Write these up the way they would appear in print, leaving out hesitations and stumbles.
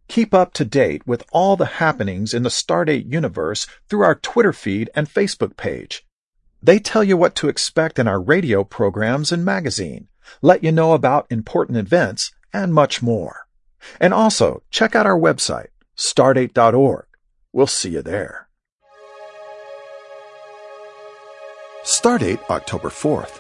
Keep up to date with all the happenings in the Stardate universe through our Twitter feed and Facebook page. They tell you what to expect in our radio programs and magazine, let you know about important events, and much more. And also, check out our website, stardate.org. We'll see you there. Stardate October 4th.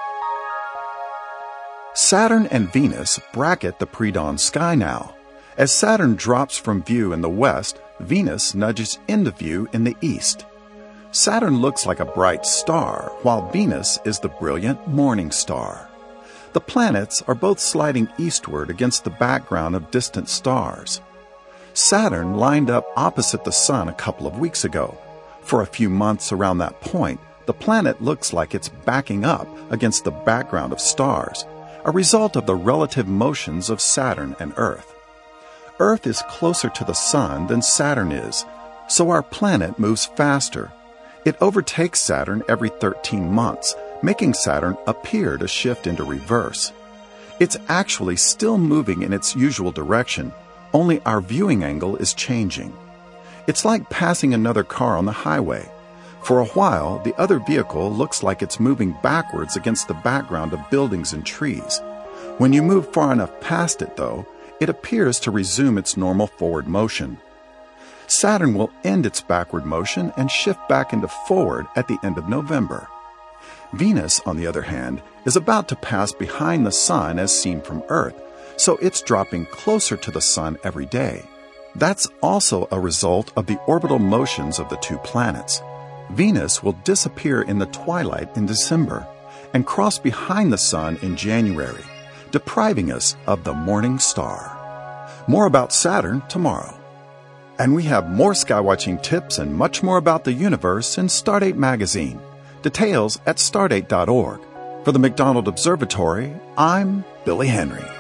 Saturn and Venus bracket the pre-dawn sky now. As Saturn drops from view in the west, Venus nudges into view in the east. Saturn looks like a bright star, while Venus is the brilliant morning star. The planets are both sliding eastward against the background of distant stars. Saturn lined up opposite the Sun a couple of weeks ago. For a few months around that point, the planet looks like it's backing up against the background of stars, a result of the relative motions of Saturn and Earth. Earth is closer to the Sun than Saturn is, so our planet moves faster. It overtakes Saturn every 13 months, making Saturn appear to shift into reverse. It's actually still moving in its usual direction, only our viewing angle is changing. It's like passing another car on the highway. For a while, the other vehicle looks like it's moving backwards against the background of buildings and trees. When you move far enough past it, though, it appears to resume its normal forward motion. Saturn will end its backward motion and shift back into forward at the end of November. Venus, on the other hand, is about to pass behind the Sun as seen from Earth, so it's dropping closer to the Sun every day. That's also a result of the orbital motions of the two planets. Venus will disappear in the twilight in December and cross behind the Sun in January, depriving us of the morning star. More about Saturn tomorrow. And we have more skywatching tips and much more about the universe in Stardate magazine. Details at stardate.org. For the McDonald Observatory, I'm Billy Henry.